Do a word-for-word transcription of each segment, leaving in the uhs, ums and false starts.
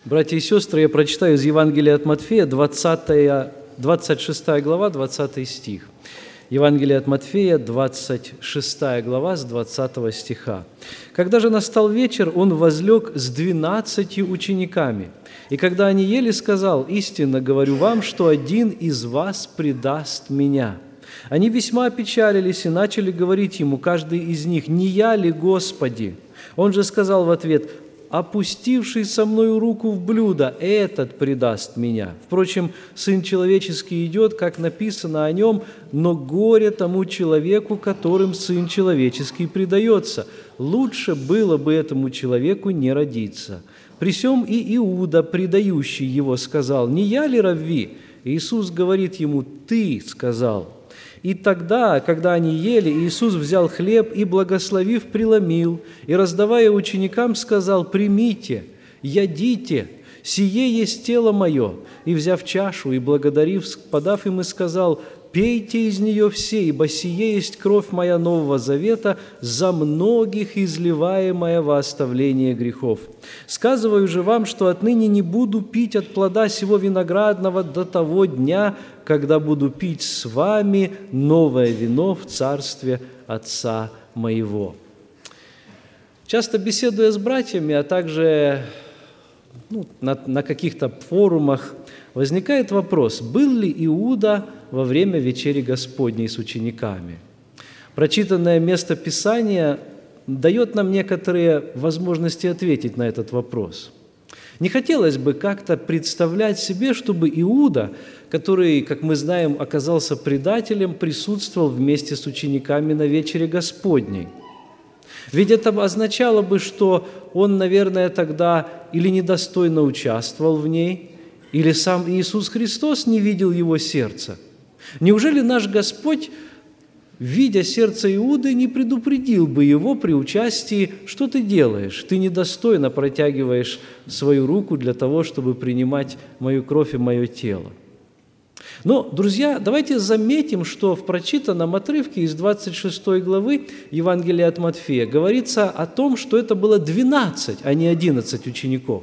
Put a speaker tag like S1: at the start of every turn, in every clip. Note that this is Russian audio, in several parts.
S1: Братья и сестры, я прочитаю из Евангелия от Матфея, двадцатая, двадцать шестая глава, двадцатый стих. Евангелие от Матфея, двадцать шестая глава, с двадцатого стиха. «Когда же настал вечер, он возлег с двенадцатью учениками. И когда они ели, сказал: истинно говорю вам, что один из вас предаст меня. Они весьма опечалились и начали говорить ему, каждый из них: не я ли, Господи? Он же сказал в ответ: опустивший со мною руку в блюдо, этот предаст меня. Впрочем, Сын Человеческий идет, как написано о нем, но горе тому человеку, которым Сын Человеческий предается. Лучше было бы этому человеку не родиться. При сем и Иуда, предающий его, сказал: не я ли, равви? Иисус говорит ему: ты сказал. И тогда, когда они ели, Иисус взял хлеб и, благословив, преломил, и, раздавая ученикам, сказал: примите, ядите, сие есть тело мое. И, взяв чашу и благодарив, подав им, и сказал: пейте из нее все, ибо сие есть кровь моя нового завета, за многих изливаемая во оставление грехов. Сказываю же вам, что отныне не буду пить от плода сего виноградного до того дня, когда буду пить с вами новое вино в царстве Отца моего». Часто беседуя с братьями, а также ну, на, на каких-то форумах, возникает вопрос: был ли Иуда во время вечери Господней с учениками? Прочитанное место Писания дает нам некоторые возможности ответить на этот вопрос. Не хотелось бы как-то представлять себе, чтобы Иуда, который, как мы знаем, оказался предателем, присутствовал вместе с учениками на вечере Господней. Ведь это означало бы, что он, наверное, тогда или недостойно участвовал в ней, или сам Иисус Христос не видел его сердца. Неужели наш Господь, видя сердце Иуды, не предупредил бы его при участии: что ты делаешь? Ты недостойно протягиваешь свою руку для того, чтобы принимать мою кровь и мое тело. Но, друзья, давайте заметим, что в прочитанном отрывке из двадцать шестой главы Евангелия от Матфея говорится о том, что это было двенадцать, а не одиннадцать учеников.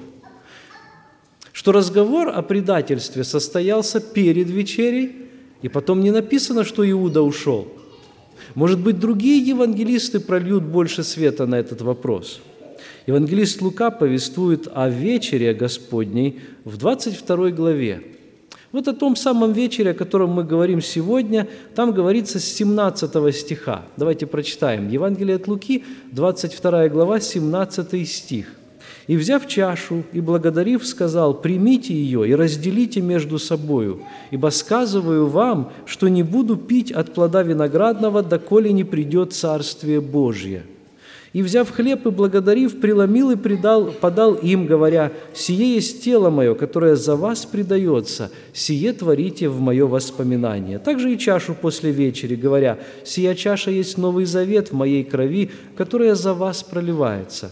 S1: Что разговор о предательстве состоялся перед вечерей, и потом не написано, что Иуда ушел. Может быть, другие евангелисты прольют больше света на этот вопрос. Евангелист Лука повествует о вечере Господней в двадцать второй главе. Вот о том самом вечере, о котором мы говорим сегодня, там говорится с семнадцатого стиха. Давайте прочитаем. Евангелие от Луки, двадцать вторая глава, семнадцатый стих. «И, взяв чашу и благодарив, сказал: примите ее и разделите между собою, ибо сказываю вам, что не буду пить от плода виноградного, доколе не придет Царствие Божье. И, взяв хлеб и благодарив, преломил и предал, подал им, говоря: сие есть тело мое, которое за вас предается, сие творите в мое воспоминание. Также и чашу после вечери, говоря: сия чаша есть новый завет в моей крови, которая за вас проливается».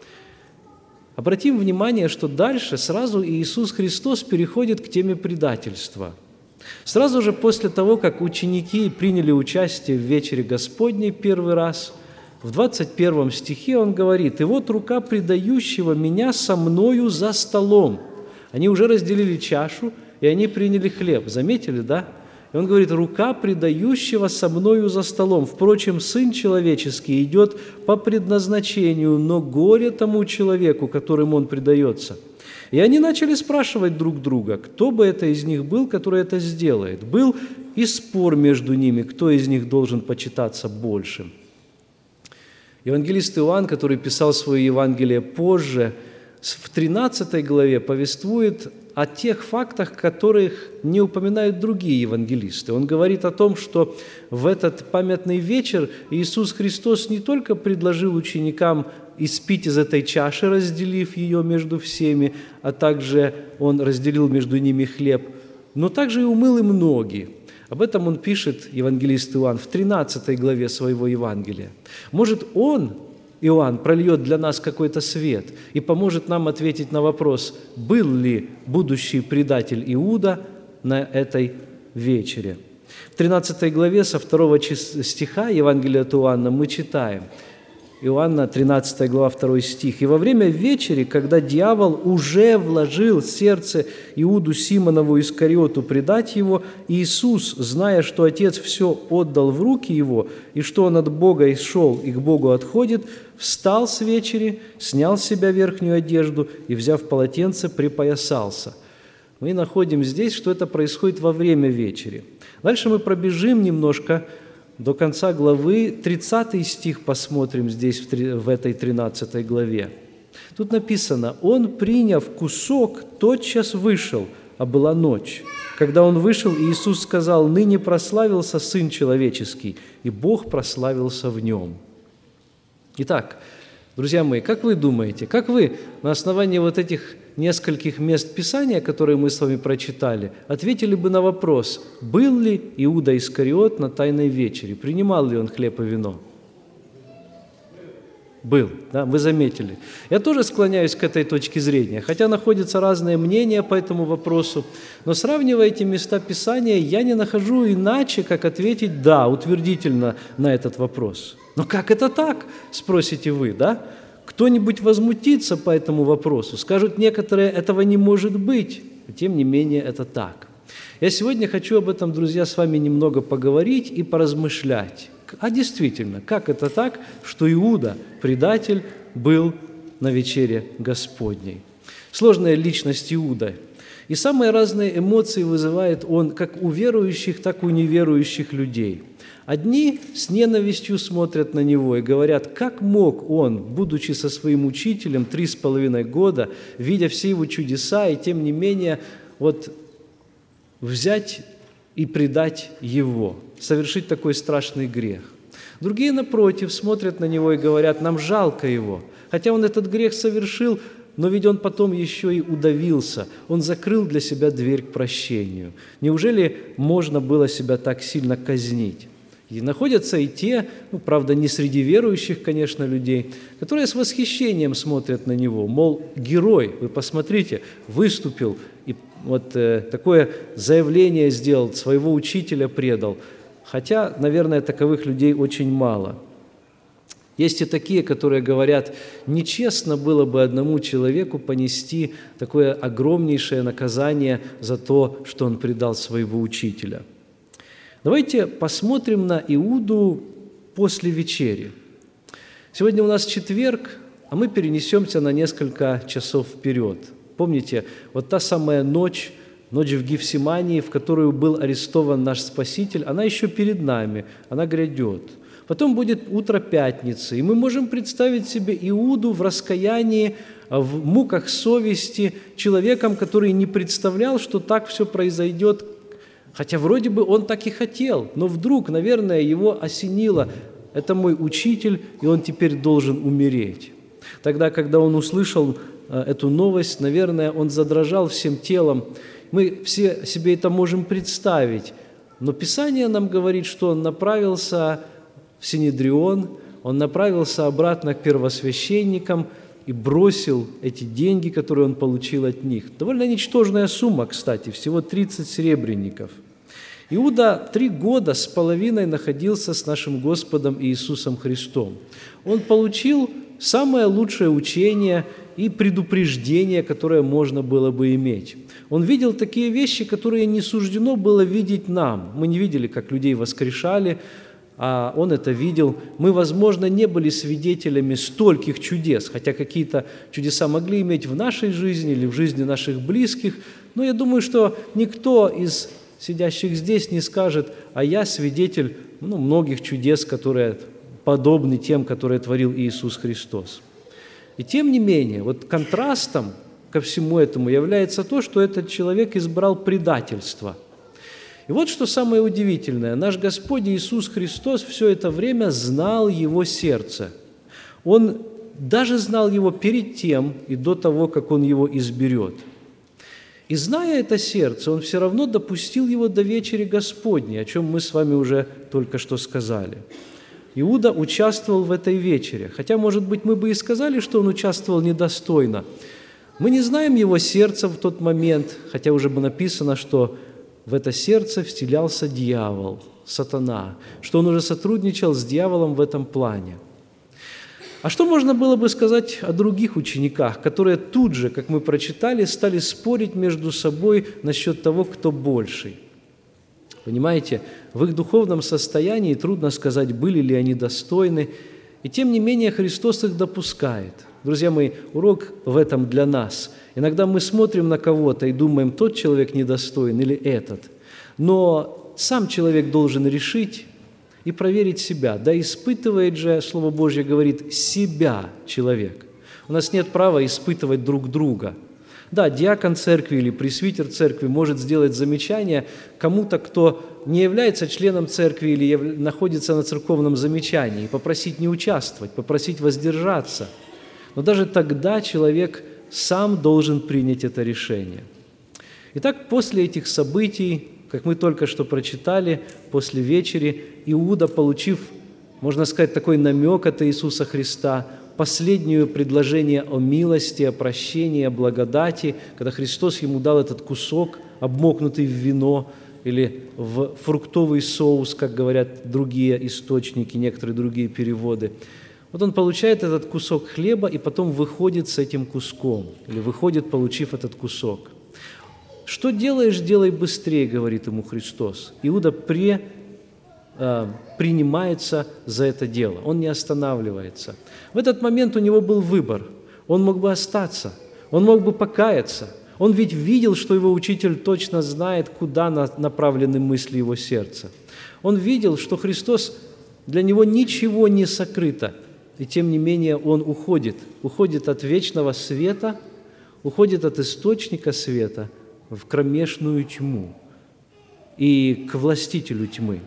S1: Обратим внимание, что дальше сразу Иисус Христос переходит к теме предательства. Сразу же после того, как ученики приняли участие в вечере Господней первый раз, в двадцать первом стихе он говорит: «И вот рука предающего меня со мною за столом». Они уже разделили чашу, и они приняли хлеб. Заметили, да? И он говорит: «Рука предающего со мною за столом. Впрочем, Сын Человеческий идет по предназначению, но горе тому человеку, которым он предается». И они начали спрашивать друг друга, кто бы это из них был, который это сделает. Был и спор между ними, кто из них должен почитаться большим. Евангелист Иоанн, который писал свое Евангелие позже, в тринадцатой главе повествует о тех фактах, которых не упоминают другие евангелисты. Он говорит о том, что в этот памятный вечер Иисус Христос не только предложил ученикам испить из этой чаши, разделив ее между всеми, а также Он разделил между ними хлеб, но также и умыл им ноги. Об этом он пишет, евангелист Иоанн, в тринадцатой главе своего Евангелия. Может, он, Иоанн, прольет для нас какой-то свет и поможет нам ответить на вопрос, был ли будущий предатель Иуда на этой вечере. В тринадцатой главе со второго стиха Евангелия от Иоанна мы читаем: Иоанна тринадцатая глава, второй стих. «И во время вечери, когда дьявол уже вложил в сердце Иуду Симонову Искариоту предать его, Иисус, зная, что Отец все отдал в руки его, и что он от Бога исшел и к Богу отходит, встал с вечери, снял с себя верхнюю одежду и, взяв полотенце, припоясался». Мы находим здесь, что это происходит во время вечери. Дальше мы пробежим немножко до конца главы, тридцатый стих посмотрим здесь, в этой тринадцатой главе. Тут написано: «Он, приняв кусок, тотчас вышел, а была ночь. Когда он вышел, Иисус сказал: ныне прославился Сын Человеческий, и Бог прославился в нем». Итак, друзья мои, как вы думаете, как вы на основании вот этих нескольких мест Писания, которые мы с вами прочитали, ответили бы на вопрос, был ли Иуда Искариот на Тайной вечере, принимал ли он хлеб и вино? Был, да, вы заметили. Я тоже склоняюсь к этой точке зрения, хотя находятся разные мнения по этому вопросу, но сравнивая эти места Писания, я не нахожу иначе, как ответить «да», утвердительно на этот вопрос. Но как это так, спросите вы, да? Кто-нибудь возмутится по этому вопросу, скажут некоторые, этого не может быть, но тем не менее это так. Я сегодня хочу об этом, друзья, с вами немного поговорить и поразмышлять. А действительно, как это так, что Иуда, предатель, был на вечере Господней? Сложная личность Иуда. И самые разные эмоции вызывает он как у верующих, так и у неверующих людей. Одни с ненавистью смотрят на него и говорят, как мог он, будучи со своим учителем три с половиной года, видя все его чудеса, и тем не менее вот взять и предать его, совершить такой страшный грех. Другие, напротив, смотрят на него и говорят, нам жалко его, хотя он этот грех совершил, но ведь он потом еще и удавился, он закрыл для себя дверь к прощению. Неужели можно было себя так сильно казнить? И находятся и те, ну, правда, не среди верующих, конечно, людей, которые с восхищением смотрят на него, мол, герой, вы посмотрите, выступил и вот э, такое заявление сделал, своего учителя предал. Хотя, наверное, таковых людей очень мало. Есть и такие, которые говорят, нечестно было бы одному человеку понести такое огромнейшее наказание за то, что он предал своего учителя. Давайте посмотрим на Иуду после вечери. Сегодня у нас четверг, а мы перенесемся на несколько часов вперед. Помните, вот та самая ночь, ночь в Гефсимании, в которую был арестован наш Спаситель, она еще перед нами, она грядет. Потом будет утро пятницы, и мы можем представить себе Иуду в раскаянии, в муках совести, человеком, который не представлял, что так все произойдет. Хотя вроде бы он так и хотел, но вдруг, наверное, его осенило. Это мой учитель, и он теперь должен умереть. Тогда, когда он услышал эту новость, наверное, он задрожал всем телом. Мы все себе это можем представить. Но Писание нам говорит, что он направился в Синедрион, он направился обратно к первосвященникам и бросил эти деньги, которые он получил от них. Довольно ничтожная сумма, кстати, всего тридцать серебряников. Иуда три года с половиной находился с нашим Господом Иисусом Христом. Он получил самое лучшее учение и предупреждение, которое можно было бы иметь. Он видел такие вещи, которые не суждено было видеть нам. Мы не видели, как людей воскрешали, а он это видел. Мы, возможно, не были свидетелями стольких чудес, хотя какие-то чудеса могли иметь в нашей жизни или в жизни наших близких, но я думаю, что никто из сидящих здесь не скажет, а я свидетель ну, многих чудес, которые подобны тем, которые творил Иисус Христос. И тем не менее, вот контрастом ко всему этому является то, что этот человек избрал предательство. И вот что самое удивительное. Наш Господь Иисус Христос все это время знал его сердце. Он даже знал его перед тем и до того, как он его изберет. И зная это сердце, он все равно допустил его до вечери Господней, о чем мы с вами уже только что сказали. Иуда участвовал в этой вечере, хотя, может быть, мы бы и сказали, что он участвовал недостойно. Мы не знаем его сердца в тот момент, хотя уже бы написано, что в это сердце вселялся дьявол, сатана, что он уже сотрудничал с дьяволом в этом плане. А что можно было бы сказать о других учениках, которые тут же, как мы прочитали, стали спорить между собой насчет того, кто больший? Понимаете, в их духовном состоянии трудно сказать, были ли они достойны, и тем не менее Христос их допускает. Друзья мои, урок в этом для нас. Иногда мы смотрим на кого-то и думаем, тот человек недостоин или этот. Но сам человек должен решить и проверить себя. Да испытывает же, Слово Божье говорит, себя человек. У нас нет права испытывать друг друга. Да, диакон церкви или пресвитер церкви может сделать замечание кому-то, кто не является членом церкви или яв... находится на церковном замечании, попросить не участвовать, попросить воздержаться. Но даже тогда человек сам должен принять это решение. Итак, после этих событий, как мы только что прочитали, после вечери, Иуда, получив, можно сказать, такой намек от Иисуса Христа, последнее предложение о милости, о прощении, о благодати, когда Христос ему дал этот кусок, обмокнутый в вино или в фруктовый соус, как говорят другие источники, некоторые другие переводы. Вот он получает этот кусок хлеба и потом выходит с этим куском, или выходит, получив этот кусок. «Что делаешь, делай быстрее», — говорит ему Христос. Иуда пре, э, принимается за это дело, он не останавливается. В этот момент у него был выбор. Он мог бы остаться, он мог бы покаяться. Он ведь видел, что его учитель точно знает, куда направлены мысли его сердца. Он видел, что Христос, для него ничего не сокрыто, и тем не менее он уходит, уходит от вечного света, уходит от источника света в кромешную тьму и к властителю тьмы.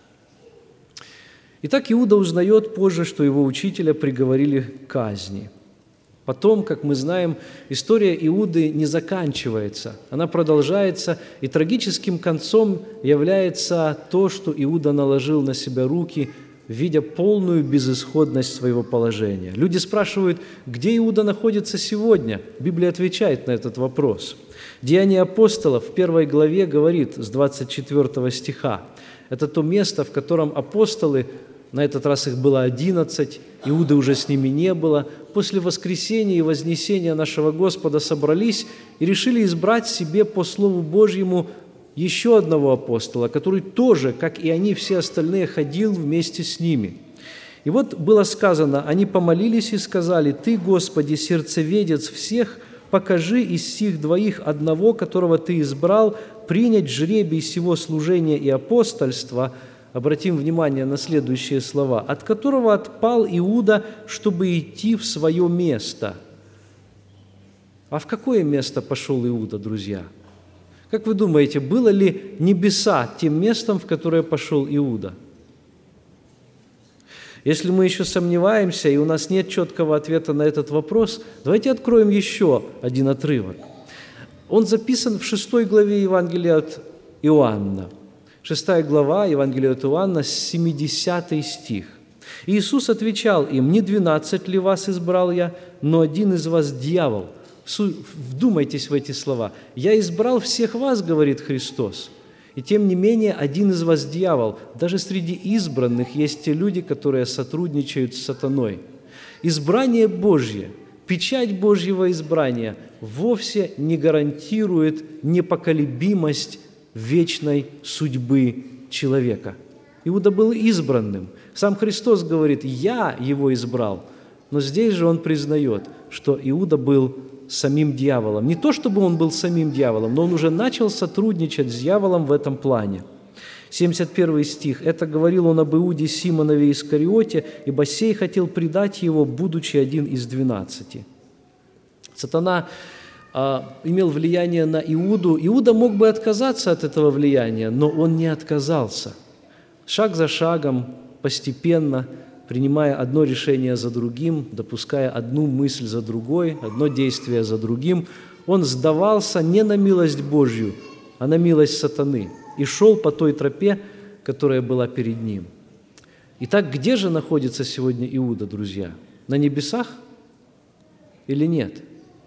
S1: Итак, Иуда узнает позже, что его учителя приговорили к казни. Потом, как мы знаем, история Иуды не заканчивается, она продолжается, и трагическим концом является то, что Иуда наложил на себя руки, видя полную безысходность своего положения. Люди спрашивают, где Иуда находится сегодня? Библия отвечает на этот вопрос. Деяния апостолов в первой главе говорит с двадцать четвёртого стиха. Это то место, в котором апостолы, на этот раз их было одиннадцать, Иуды уже с ними не было, после воскресения и вознесения нашего Господа собрались и решили избрать себе по Слову Божьему еще одного апостола, который тоже, как и они все остальные, ходил вместе с ними. И вот было сказано, они помолились и сказали, «Ты, Господи, сердцеведец всех, покажи из сих двоих одного, которого Ты избрал, принять жребий сего служения и апостольства». Обратим внимание на следующие слова. «От которого отпал Иуда, чтобы идти в свое место». А в какое место пошел Иуда, друзья? Как вы думаете, было ли небеса тем местом, в которое пошел Иуда? Если мы еще сомневаемся, и у нас нет четкого ответа на этот вопрос, давайте откроем еще один отрывок. Он записан в шестой главе Евангелия от Иоанна. Шестая глава Евангелия от Иоанна, семидесятый стих. «Иисус отвечал им, не двенадцать ли вас избрал я, но один из вас дьявол». Вдумайтесь в эти слова. «Я избрал всех вас, — говорит Христос, — и тем не менее один из вас дьявол. Даже среди избранных есть те люди, которые сотрудничают с сатаной». Избрание Божье, печать Божьего избрания вовсе не гарантирует непоколебимость вечной судьбы человека. Иуда был избранным. Сам Христос говорит, «Я его избрал». Но здесь же он признает, что Иуда был самим дьяволом. Не то, чтобы он был самим дьяволом, но он уже начал сотрудничать с дьяволом в этом плане. семьдесят первый стих. «Это говорил он об Иуде Симонове Искариоте, ибо сей хотел предать его, будучи один из двенадцати». Сатана а, имел влияние на Иуду. Иуда мог бы отказаться от этого влияния, но он не отказался. Шаг за шагом, постепенно, принимая одно решение за другим, допуская одну мысль за другой, одно действие за другим, он сдавался не на милость Божью, а на милость сатаны и шел по той тропе, которая была перед ним. Итак, где же находится сегодня Иуда, друзья? На небесах или нет?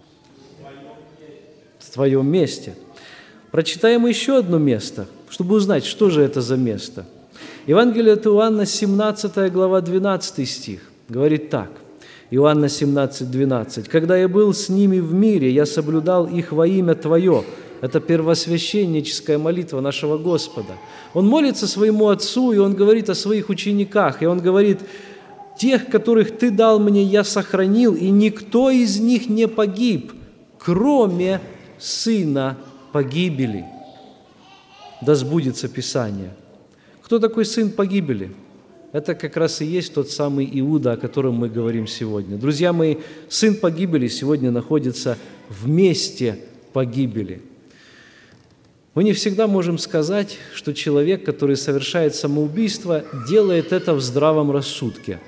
S1: В твоем месте. Прочитаем еще одно место, чтобы узнать, что же это за место. Евангелие от Иоанна, семнадцатая глава, двенадцатый стих, говорит так. Иоанна семнадцать, двенадцать. «Когда я был с ними в мире, я соблюдал их во имя Твое». Это первосвященническая молитва нашего Господа. Он молится своему Отцу, и Он говорит о своих учениках, и Он говорит: «Тех, которых Ты дал мне, я сохранил, и никто из них не погиб, кроме сына погибели». Да сбудется Писание. Кто такой сын погибели? Это как раз и есть тот самый Иуда, о котором мы говорим сегодня. Друзья мои, сын погибели сегодня находится в месте погибели. Мы не всегда можем сказать, что человек, который совершает самоубийство, делает это в здравом рассудке.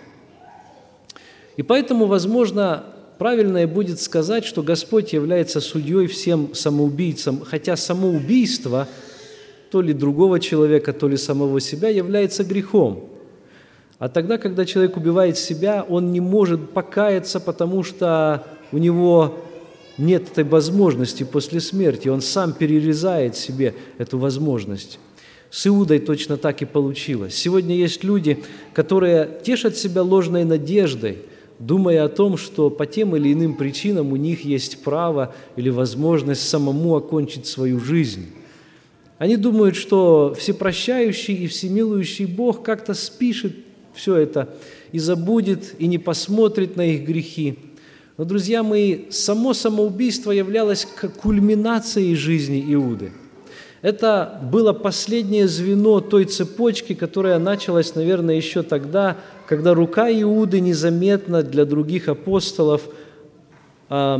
S1: И поэтому, возможно, правильнее будет сказать, что Господь является судьей всем самоубийцам, хотя самоубийство то ли другого человека, то ли самого себя является грехом. А тогда, когда человек убивает себя, он не может покаяться, потому что у него нет этой возможности после смерти, он сам перерезает себе эту возможность. С Иудой точно так и получилось. Сегодня есть люди, которые тешат себя ложной надеждой, думая о том, что по тем или иным причинам у них есть право или возможность самому окончить свою жизнь. Они думают, что всепрощающий и всемилующий Бог как-то спишет все это и забудет, и не посмотрит на их грехи. Но, друзья мои, само самоубийство являлось кульминацией жизни Иуды. Это было последнее звено той цепочки, которая началась, наверное, еще тогда, когда рука Иуды незаметно для других апостолов э,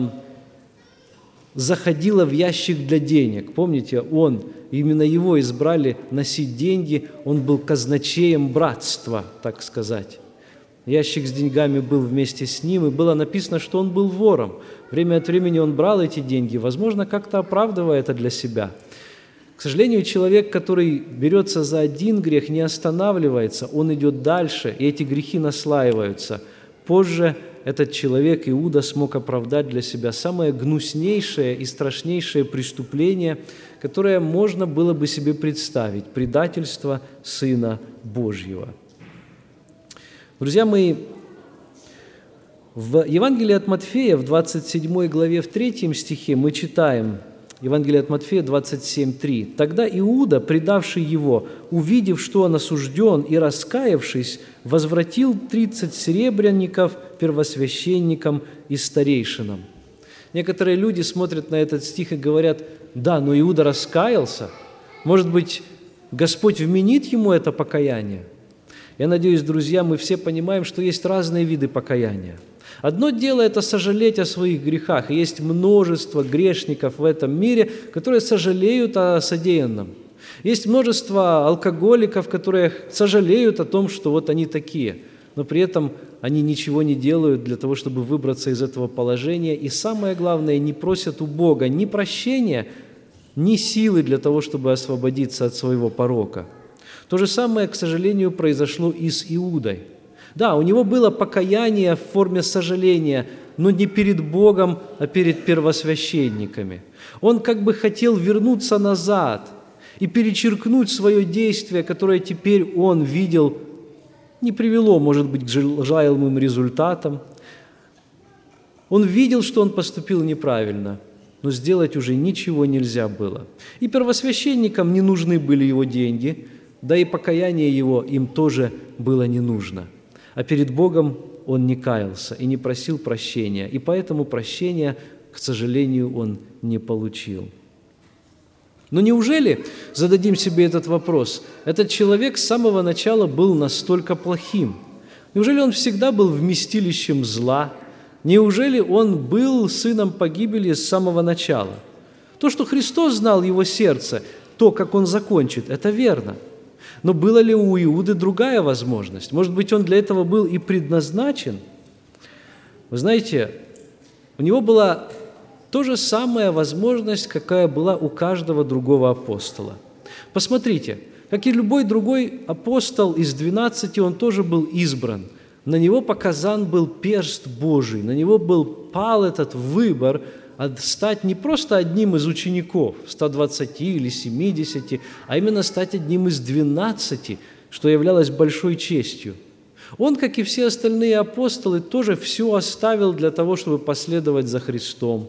S1: заходила в ящик для денег. Помните, он, именно его избрали носить деньги, он был казначеем братства, так сказать. Ящик с деньгами был вместе с ним, и было написано, что он был вором. Время от времени он брал эти деньги, возможно, как-то оправдывая это для себя. К сожалению, человек, который берется за один грех, не останавливается, он идет дальше, и эти грехи наслаиваются. Позже этот человек, Иуда, смог оправдать для себя самое гнуснейшее и страшнейшее преступление, которое можно было бы себе представить – предательство Сына Божьего. Друзья мои, в Евангелии от Матфея, в двадцать седьмой главе, в третьем стихе мы читаем, Евангелие от Матфея двадцать семь, три. «Тогда Иуда, предавший его, увидев, что он осужден, и раскаявшись, возвратил тридцать серебряников первосвященникам и старейшинам». Некоторые люди смотрят на этот стих и говорят: да, но Иуда раскаялся. Может быть, Господь вменит ему это покаяние? Я надеюсь, друзья, мы все понимаем, что есть разные виды покаяния. Одно дело – это сожалеть о своих грехах. И есть множество грешников в этом мире, которые сожалеют о содеянном. Есть множество алкоголиков, которые сожалеют о том, что вот они такие, но при этом они ничего не делают для того, чтобы выбраться из этого положения. И самое главное, не просят у Бога ни прощения, ни силы для того, чтобы освободиться от своего порока. То же самое, к сожалению, произошло и с Иудой. Да, у него было покаяние в форме сожаления, но не перед Богом, а перед первосвященниками. Он как бы хотел вернуться назад и перечеркнуть свое действие, которое теперь он видел, не привело, может быть, к желаемым результатам. Он видел, что он поступил неправильно, но сделать уже ничего нельзя было. И первосвященникам не нужны были его деньги, да и покаяние его им тоже было не нужно. А перед Богом он не каялся и не просил прощения, и поэтому прощения, к сожалению, он не получил. Но неужели, зададим себе этот вопрос, этот человек с самого начала был настолько плохим? Неужели он всегда был вместилищем зла? Неужели он был сыном погибели с самого начала? То, что Христос знал его сердце, то, как он закончит, это верно. Но была ли у Иуды другая возможность? Может быть, он для этого был и предназначен? Вы знаете, у него была та же самая возможность, какая была у каждого другого апостола. Посмотрите, как и любой другой апостол из двенадцати, он тоже был избран. На него показан был перст Божий, на него был пал этот выбор стать не просто одним из учеников, ста двадцати или семидесяти, а именно стать одним из двенадцати, что являлось большой честью. Он, как и все остальные апостолы, тоже все оставил для того, чтобы последовать за Христом.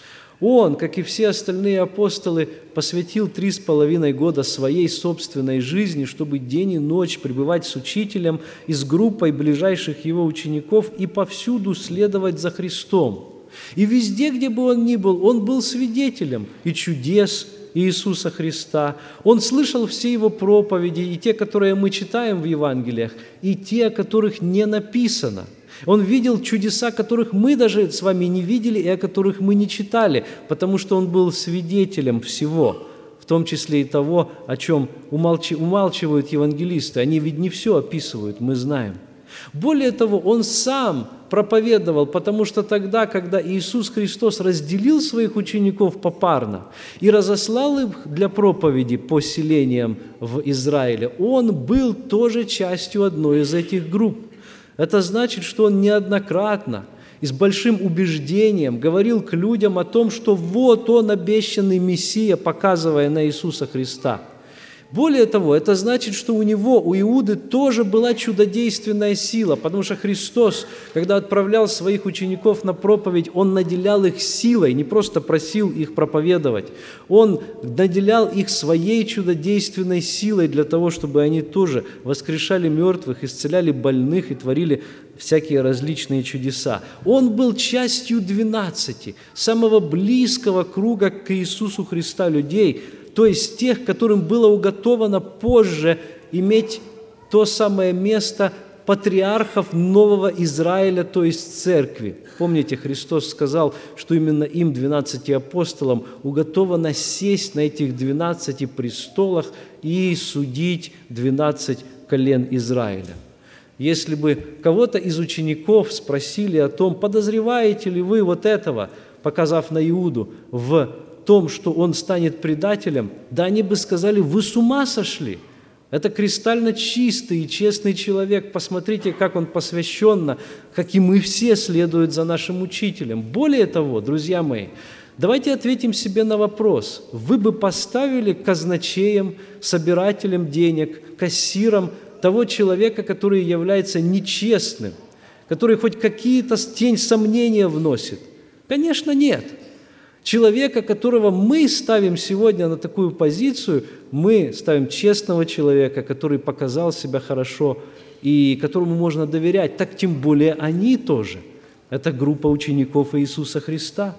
S1: Он, как и все остальные апостолы, посвятил три с половиной года своей собственной жизни, чтобы день и ночь пребывать с учителем и с группой ближайших его учеников и повсюду следовать за Христом. И везде, где бы он ни был, он был свидетелем и чудес Иисуса Христа. Он слышал все его проповеди, и те, которые мы читаем в Евангелиях, и те, о которых не написано. Он видел чудеса, которых мы даже с вами не видели и о которых мы не читали, потому что он был свидетелем всего, в том числе и того, о чем умалчивают евангелисты. Они ведь не все описывают, мы знаем. Более того, он сам проповедовал, потому что тогда, когда Иисус Христос разделил своих учеников попарно и разослал их для проповеди по селениям в Израиле, он был тоже частью одной из этих групп. Это значит, что он неоднократно и с большим убеждением говорил к людям о том, что вот он, обещанный Мессия, показывая на Иисуса Христа. Более того, это значит, что у него, у Иуды, тоже была чудодейственная сила, потому что Христос, когда отправлял своих учеников на проповедь, Он наделял их силой, не просто просил их проповедовать. Он наделял их своей чудодейственной силой для того, чтобы они тоже воскрешали мертвых, исцеляли больных и творили всякие различные чудеса. Он был частью двенадцати, самого близкого круга к Иисусу Христа людей, то есть тех, которым было уготовано позже иметь то самое место патриархов нового Израиля, то есть церкви. Помните, Христос сказал, что именно им, двенадцати апостолам, уготовано сесть на этих двенадцати престолах и судить двенадцать колен Израиля. Если бы кого-то из учеников спросили о том, подозреваете ли вы вот этого, показав на Иуду, в том, что он станет предателем, да они бы сказали, вы с ума сошли. Это кристально чистый и честный человек. Посмотрите, как он посвященно, как и мы все, следует за нашим учителем. Более того, друзья мои, давайте ответим себе на вопрос. Вы бы поставили казначеем, собирателем денег, кассиром того человека, который является нечестным, который хоть какие-то тень сомнения вносит? Конечно, нет. Человека, которого мы ставим сегодня на такую позицию, мы ставим честного человека, который показал себя хорошо и которому можно доверять, так тем более они тоже. Это группа учеников Иисуса Христа.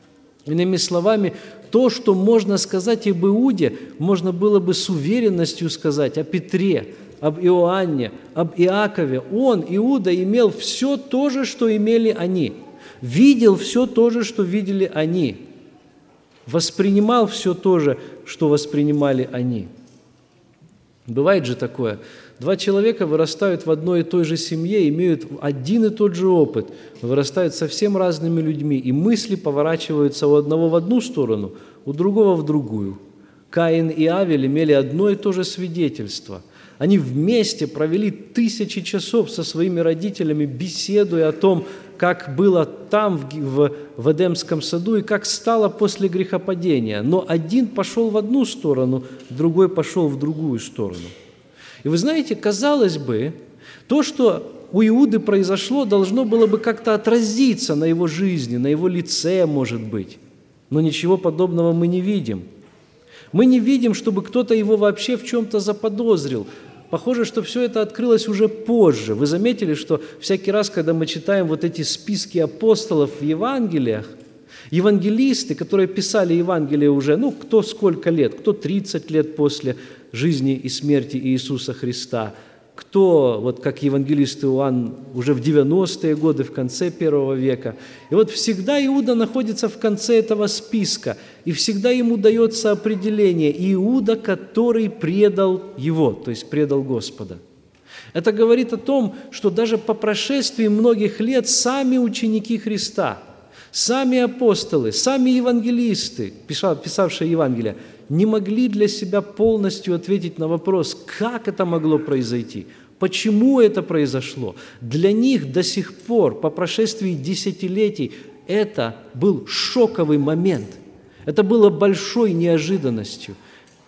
S1: Иными словами, то, что можно сказать об Иуде, можно было бы с уверенностью сказать о Петре, об Иоанне, об Иакове. Он, Иуда, имел все то же, что имели они, видел все то же, что видели они, воспринимал все то же, что воспринимали они. Бывает же такое. Два человека вырастают в одной и той же семье, имеют один и тот же опыт, вырастают совсем разными людьми, и мысли поворачиваются у одного в одну сторону, у другого в другую. Каин и Авель имели одно и то же свидетельство. Они вместе провели тысячи часов со своими родителями, беседуя о том, как было там, в, в Эдемском саду, и как стало после грехопадения. Но один пошел в одну сторону, другой пошел в другую сторону. И вы знаете, казалось бы, то, что у Иуды произошло, должно было бы как-то отразиться на его жизни, на его лице, может быть. Но ничего подобного мы не видим. Мы не видим, чтобы кто-то его вообще в чем-то заподозрил. Похоже, что все это открылось уже позже. Вы заметили, что всякий раз, когда мы читаем вот эти списки апостолов в Евангелиях, евангелисты, которые писали Евангелие уже, ну, кто сколько лет, кто тридцать лет после жизни и смерти Иисуса Христа, кто, вот как евангелист Иоанн, уже в девяностые годы, в конце первого века. И вот всегда Иуда находится в конце этого списка, и всегда ему дается определение «Иуда, который предал его», то есть предал Господа. Это говорит о том, что даже по прошествии многих лет сами ученики Христа, сами апостолы, сами евангелисты, писавшие Евангелие, не могли для себя полностью ответить на вопрос, как это могло произойти, почему это произошло. Для них до сих пор, по прошествии десятилетий, это был шоковый момент. Это было большой неожиданностью.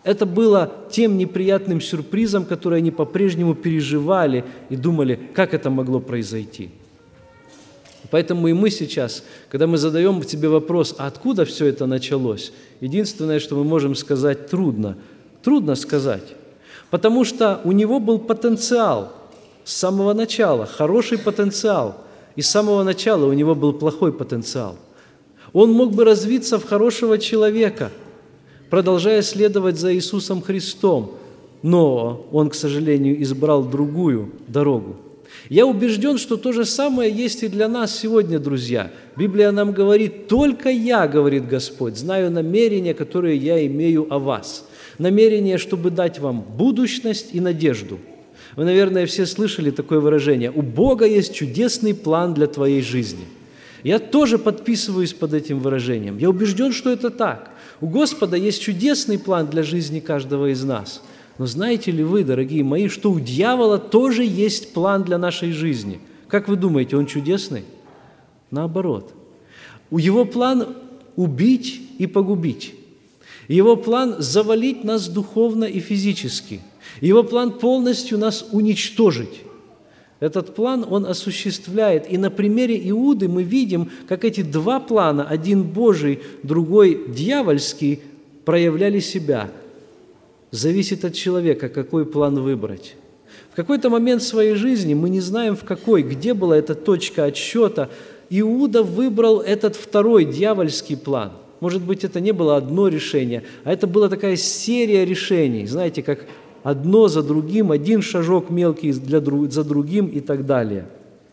S1: Это было тем неприятным сюрпризом, который они по-прежнему переживали и думали, как это могло произойти. Поэтому и мы сейчас, когда мы задаем себе вопрос, а откуда все это началось, единственное, что мы можем сказать, трудно. Трудно сказать, потому что у него был потенциал с самого начала, хороший потенциал, и с самого начала у него был плохой потенциал. Он мог бы развиться в хорошего человека, продолжая следовать за Иисусом Христом, но он, к сожалению, избрал другую дорогу. Я убежден, что то же самое есть и для нас сегодня, друзья. Библия нам говорит, «Только я, — говорит Господь, — знаю намерения, которые я имею о вас». Намерение, чтобы дать вам будущность и надежду. Вы, наверное, все слышали такое выражение. У Бога есть чудесный план для твоей жизни. Я тоже подписываюсь под этим выражением. Я убежден, что это так. У Господа есть чудесный план для жизни каждого из нас. Но знаете ли вы, дорогие мои, что у дьявола тоже есть план для нашей жизни? Как вы думаете, он чудесный? Наоборот. У его план убить и погубить. Его план – завалить нас духовно и физически. Его план – полностью нас уничтожить. Этот план он осуществляет. И на примере Иуды мы видим, как эти два плана, один Божий, другой дьявольский, проявляли себя. Зависит от человека, какой план выбрать. В какой-то момент своей жизни, мы не знаем в какой, где была эта точка отсчета, Иуда выбрал этот второй дьявольский план. Может быть, это не было одно решение, а это была такая серия решений, знаете, как одно за другим, один шажок мелкий для, за другим и так далее.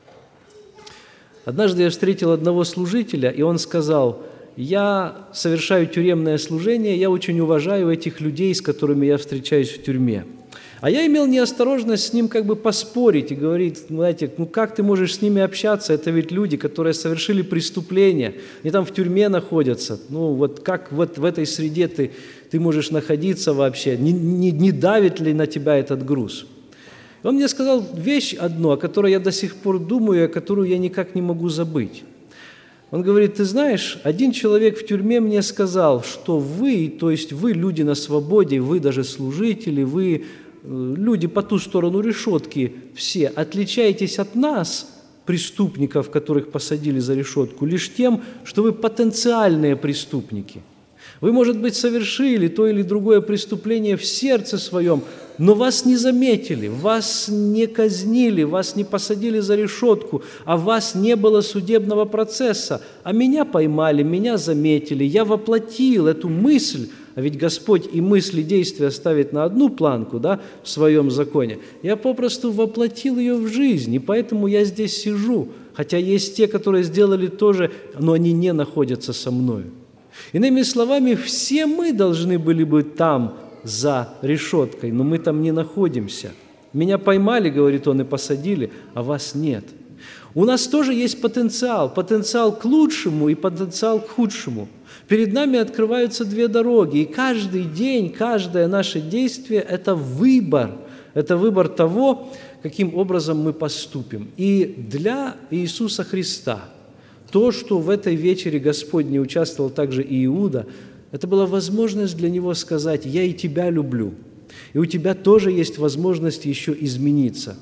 S1: Однажды я встретил одного служителя, и он сказал, я совершаю тюремное служение, я очень уважаю этих людей, с которыми я встречаюсь в тюрьме. А я имел неосторожность с ним как бы поспорить и говорить, знаете, ну как ты можешь с ними общаться, это ведь люди, которые совершили преступление, они там в тюрьме находятся, ну вот как вот в этой среде ты, ты можешь находиться вообще, не, не, не давит ли на тебя этот груз? И он мне сказал вещь одну, о которой я до сих пор думаю, о которую я никак не могу забыть. Он говорит, ты знаешь, один человек в тюрьме мне сказал, что вы, то есть вы люди на свободе, вы даже служители, вы люди по ту сторону решетки все, отличаетесь от нас, преступников, которых посадили за решетку, лишь тем, что вы потенциальные преступники. Вы, может быть, совершили то или другое преступление в сердце своем, но вас не заметили, вас не казнили, вас не посадили за решетку, а вас не было судебного процесса, а меня поймали, меня заметили, я воплотил эту мысль, а ведь Господь и мысли, действия ставит на одну планку, да, в своем законе. Я попросту воплотил ее в жизнь, и поэтому я здесь сижу, хотя есть те, которые сделали то же, но они не находятся со мною. Иными словами, все мы должны были быть там, за решеткой, но мы там не находимся. Меня поймали, говорит он, и посадили, а вас нет. У нас тоже есть потенциал, потенциал к лучшему и потенциал к худшему. Перед нами открываются две дороги, и каждый день, каждое наше действие – это выбор, это выбор того, каким образом мы поступим. И для Иисуса Христа то, что в этой вечере Господней участвовал также и Иуда, это была возможность для него сказать «Я и тебя люблю, и у тебя тоже есть возможность еще измениться».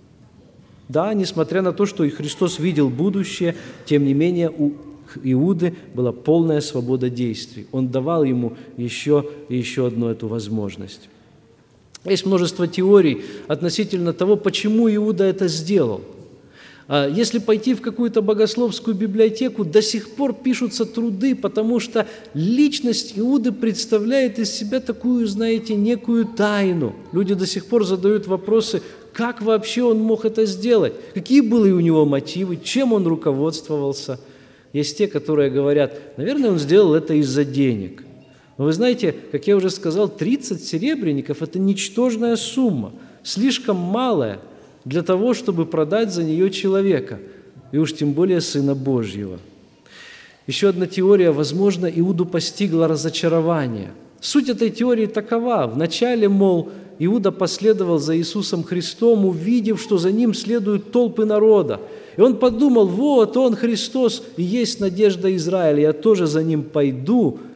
S1: Да, несмотря на то, что и Христос видел будущее, тем не менее у Иуды была полная свобода действий. Он давал ему еще и еще одну эту возможность. Есть множество теорий относительно того, почему Иуда это сделал. Если пойти в какую-то богословскую библиотеку, до сих пор пишутся труды, потому что личность Иуды представляет из себя такую, знаете, некую тайну. Люди до сих пор задают вопросы, как вообще он мог это сделать, какие были у него мотивы, чем он руководствовался. Есть те, которые говорят, наверное, он сделал это из-за денег. Но вы знаете, как я уже сказал, тридцать серебряников – это ничтожная сумма, слишком малая для того, чтобы продать за нее человека, и уж тем более Сына Божьего. Еще одна теория, возможно, Иуду постигла разочарование. Суть этой теории такова. Вначале, мол, Иуда последовал за Иисусом Христом, увидев, что за ним следуют толпы народа. И он подумал, вот он, Христос, и есть надежда Израиля, я тоже за ним пойду.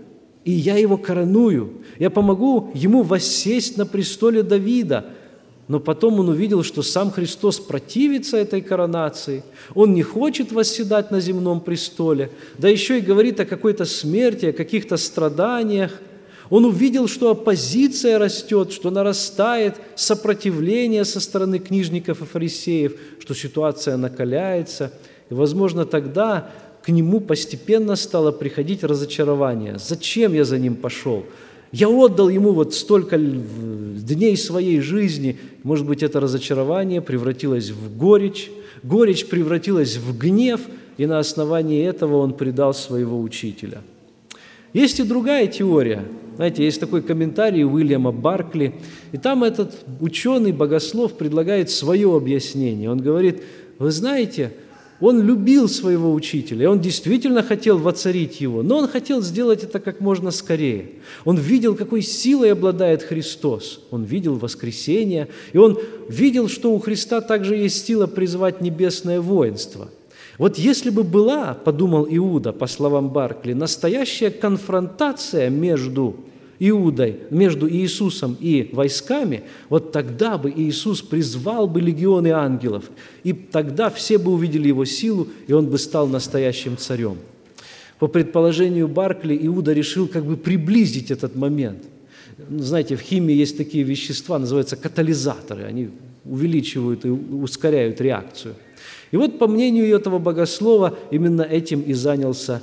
S1: и я его короную, я помогу ему воссесть на престоле Давида». Но потом он увидел, что сам Христос противится этой коронации, он не хочет восседать на земном престоле, да еще и говорит о какой-то смерти, о каких-то страданиях. Он увидел, что оппозиция растет, что нарастает сопротивление со стороны книжников и фарисеев, что ситуация накаляется. И, возможно, тогда к нему постепенно стало приходить разочарование. Зачем я за ним пошел? Я отдал ему вот столько дней своей жизни. Может быть, это разочарование превратилось в горечь, горечь превратилась в гнев, и на основании этого он предал своего учителя. Есть и другая теория. Знаете, есть такой комментарий Уильяма Баркли, и там этот ученый-богослов предлагает свое объяснение. Он говорит: вы знаете, он любил своего учителя, и он действительно хотел воцарить его, но он хотел сделать это как можно скорее. Он видел, какой силой обладает Христос, он видел воскресение, и он видел, что у Христа также есть сила призвать небесное воинство. Вот если бы была, подумал Иуда, по словам Баркли, настоящая конфронтация между Иудой, между Иисусом и войсками, вот тогда бы Иисус призвал бы легионы ангелов, и тогда все бы увидели Его силу, и Он бы стал настоящим царем. По предположению Баркли, Иуда решил как бы приблизить этот момент. Знаете, в химии есть такие вещества, называются катализаторы, они увеличивают и ускоряют реакцию. И вот, по мнению этого богослова, именно этим и занялся,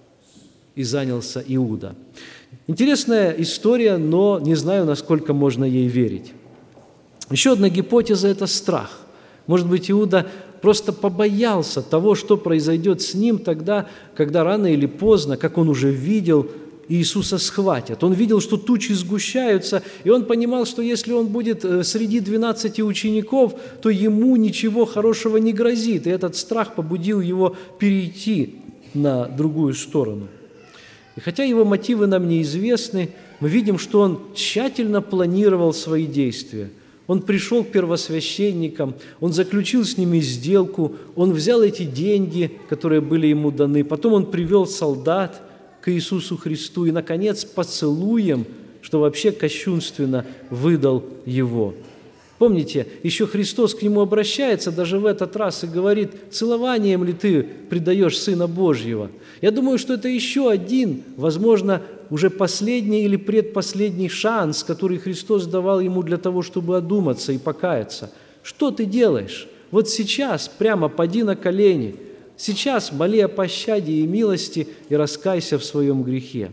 S1: и занялся Иуда. Интересная история, но не знаю, насколько можно ей верить. Еще одна гипотеза – это страх. Может быть, Иуда просто побоялся того, что произойдет с ним тогда, когда рано или поздно, как он уже видел, Иисуса схватят. Он видел, что тучи сгущаются, и он понимал, что если он будет среди двенадцати учеников, то ему ничего хорошего не грозит, и этот страх побудил его перейти на другую сторону. И хотя его мотивы нам неизвестны, мы видим, что он тщательно планировал свои действия. Он пришел к первосвященникам, он заключил с ними сделку, он взял эти деньги, которые были ему даны, потом он привел солдат к Иисусу Христу и, наконец, поцелуем, что вообще кощунственно, выдал его. Помните, еще Христос к нему обращается даже в этот раз и говорит: «Целованием ли ты предаешь Сына Божьего?» Я думаю, что это еще один, возможно, уже последний или предпоследний шанс, который Христос давал ему для того, чтобы одуматься и покаяться. Что ты делаешь? Вот сейчас прямо пади на колени, сейчас моли о пощаде и милости и раскайся в своем грехе.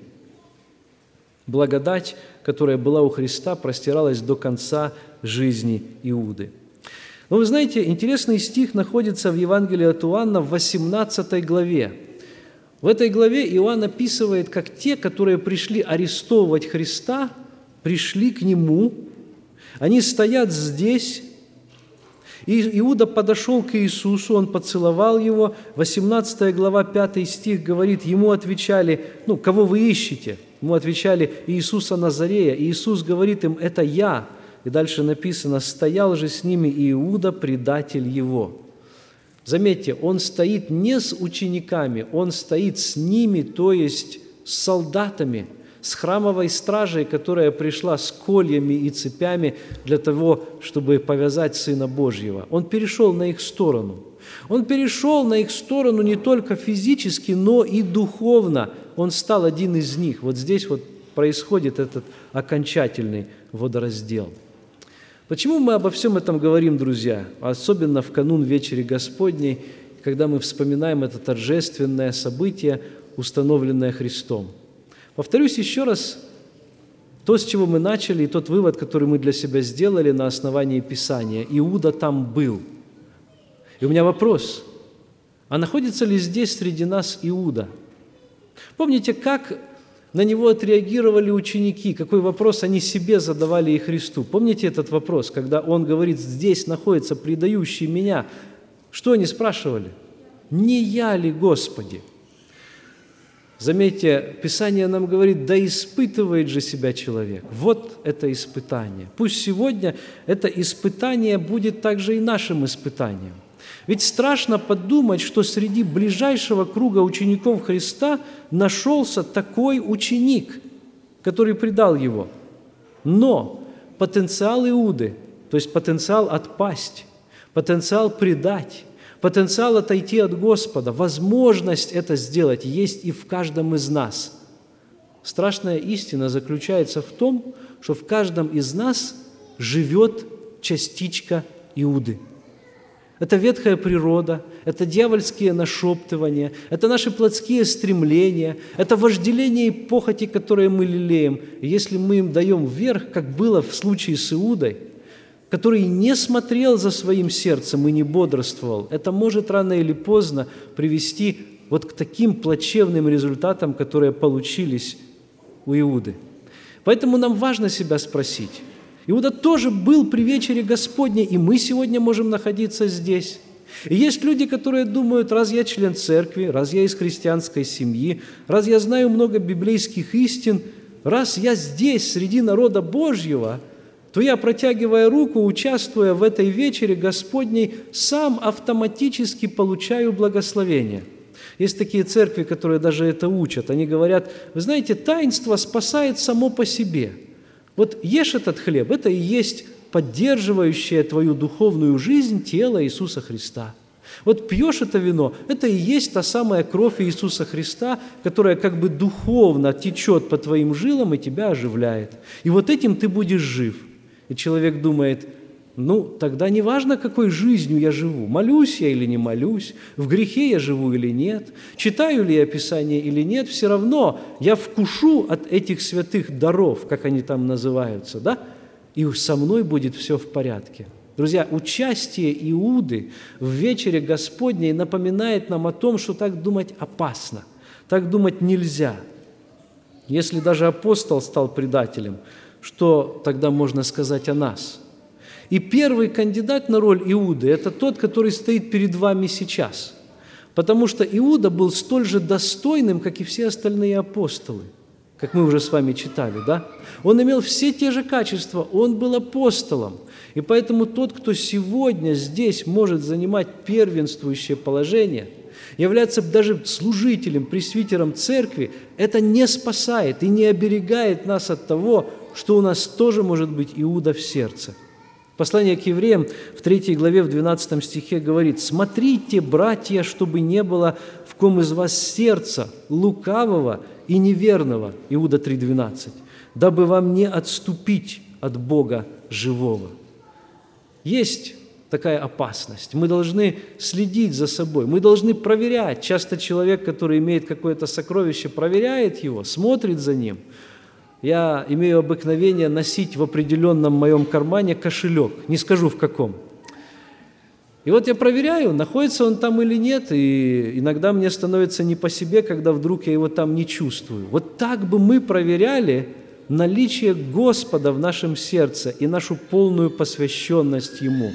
S1: Благодать, которая была у Христа, простиралась до конца жизни Иуды. Но вы знаете, интересный стих находится в Евангелии от Иоанна в восемнадцатой главе. В этой главе Иоанн описывает, как те, которые пришли арестовывать Христа, пришли к Нему, они стоят здесь, и Иуда подошел к Иисусу, он поцеловал Его. восемнадцатая глава, пятый стих говорит, ему отвечали: «Ну, кого вы ищете?» Ему отвечали: «Иисуса Назарея». И Иисус говорит им: «Это Я». И дальше написано: «Стоял же с ними Иуда, предатель Его». Заметьте, он стоит не с учениками, он стоит с ними, то есть с солдатами, с храмовой стражей, которая пришла с кольями и цепями для того, чтобы повязать Сына Божьего. Он перешел на их сторону. Он перешел на их сторону не только физически, но и духовно. Он стал один из них. Вот здесь вот происходит этот окончательный водораздел. Почему мы обо всем этом говорим, друзья? Особенно в канун Вечери Господней, когда мы вспоминаем это торжественное событие, установленное Христом. Повторюсь еще раз, то, с чего мы начали, и тот вывод, который мы для себя сделали на основании Писания. Иуда там был. И у меня вопрос: а находится ли здесь среди нас Иуда? Помните, как на него отреагировали ученики, какой вопрос они себе задавали и Христу? Помните этот вопрос, когда он говорит: «Здесь находится предающий меня»? Что они спрашивали? «Не я ли, Господи?» Заметьте, Писание нам говорит: «Да испытывает же себя человек». Вот это испытание. Пусть сегодня это испытание будет также и нашим испытанием. Ведь страшно подумать, что среди ближайшего круга учеников Христа нашелся такой ученик, который предал его. Но потенциал Иуды, то есть потенциал отпасть, потенциал предать, потенциал отойти от Господа, возможность это сделать есть и в каждом из нас. Страшная истина заключается в том, что в каждом из нас живет частичка Иуды. Это ветхая природа, это дьявольские нашептывания, это наши плотские стремления, это вожделение и похоти, которые мы лелеем. И если мы им даем вверх, как было в случае с Иудой, который не смотрел за своим сердцем и не бодрствовал, это может рано или поздно привести вот к таким плачевным результатам, которые получились у Иуды. Поэтому нам важно себя спросить. Иуда тоже был при вечере Господней, и мы сегодня можем находиться здесь. И есть люди, которые думают, раз я член церкви, раз я из христианской семьи, раз я знаю много библейских истин, раз я здесь, среди народа Божьего, то я, протягивая руку, участвуя в этой вечере Господней, сам автоматически получаю благословение. Есть такие церкви, которые даже это учат. Они говорят, вы знаете, таинство спасает само по себе. Вот ешь этот хлеб, это и есть поддерживающее твою духовную жизнь тело Иисуса Христа. Вот пьешь это вино, это и есть та самая кровь Иисуса Христа, которая как бы духовно течет по твоим жилам и тебя оживляет. И вот этим ты будешь жив. И человек думает, ну, тогда не важно, какой жизнью я живу, молюсь я или не молюсь, в грехе я живу или нет, читаю ли я Писание или нет, все равно я вкушу от этих святых даров, как они там называются, да, и со мной будет все в порядке. Друзья, участие Иуды в вечере Господней напоминает нам о том, что так думать опасно, так думать нельзя. Если даже апостол стал предателем, что тогда можно сказать о нас? И первый кандидат на роль Иуды – это тот, который стоит перед вами сейчас. Потому что Иуда был столь же достойным, как и все остальные апостолы, как мы уже с вами читали, да? Он имел все те же качества, он был апостолом. И поэтому тот, кто сегодня здесь может занимать первенствующее положение, являться даже служителем, пресвитером церкви, это не спасает и не оберегает нас от того, что у нас тоже может быть Иуда в сердце. Послание к евреям в третьей главе, в двенадцатом стихе говорит: «Смотрите, братья, чтобы не было в ком из вас сердца лукавого и неверного», Иуда три двенадцать, «дабы вам не отступить от Бога живого». Есть такая опасность. Мы должны следить за собой, мы должны проверять. Часто человек, который имеет какое-то сокровище, проверяет его, смотрит за ним. Я имею обыкновение носить в определенном моем кармане кошелек, не скажу в каком. И вот я проверяю, находится он там или нет, и иногда мне становится не по себе, когда вдруг я его там не чувствую. Вот так бы мы проверяли наличие Господа в нашем сердце и нашу полную посвященность Ему.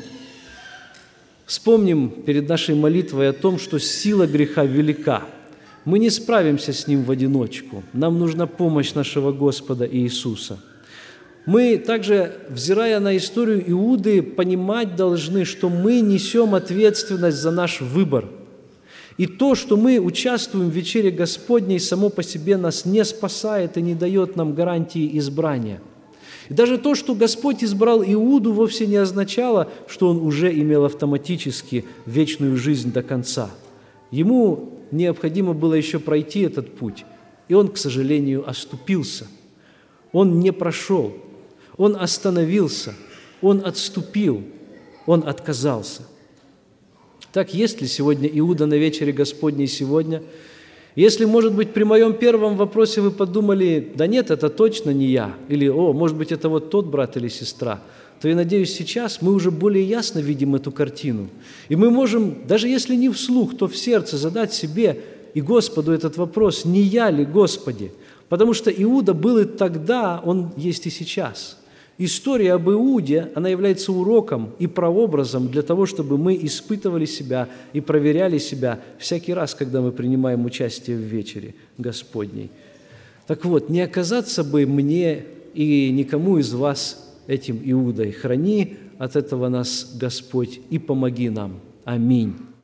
S1: Вспомним перед нашей молитвой о том, что сила греха велика. Мы не справимся с ним в одиночку. Нам нужна помощь нашего Господа Иисуса. Мы также, взирая на историю Иуды, понимать должны, что мы несем ответственность за наш выбор. И то, что мы участвуем в вечере Господней, само по себе нас не спасает и не дает нам гарантии избрания. И даже то, что Господь избрал Иуду, вовсе не означало, что он уже имел автоматически вечную жизнь до конца. Ему необходимо было еще пройти этот путь, и он, к сожалению, оступился. Он не прошел, он остановился, он отступил, он отказался. Так, есть ли сегодня Иуда на вечере Господней сегодня? Если, может быть, при моем первом вопросе вы подумали, да нет, это точно не я, или, о, может быть, это вот тот брат или сестра, то я надеюсь, сейчас мы уже более ясно видим эту картину. И мы можем, даже если не вслух, то в сердце задать себе и Господу этот вопрос: не я ли, Господи? Потому что Иуда был и тогда, он есть и сейчас. История об Иуде, она является уроком и прообразом для того, чтобы мы испытывали себя и проверяли себя всякий раз, когда мы принимаем участие в вечере Господней. Так вот, не оказаться бы мне и никому из вас этим Иудой. Храни от этого нас, Господь, и помоги нам. Аминь.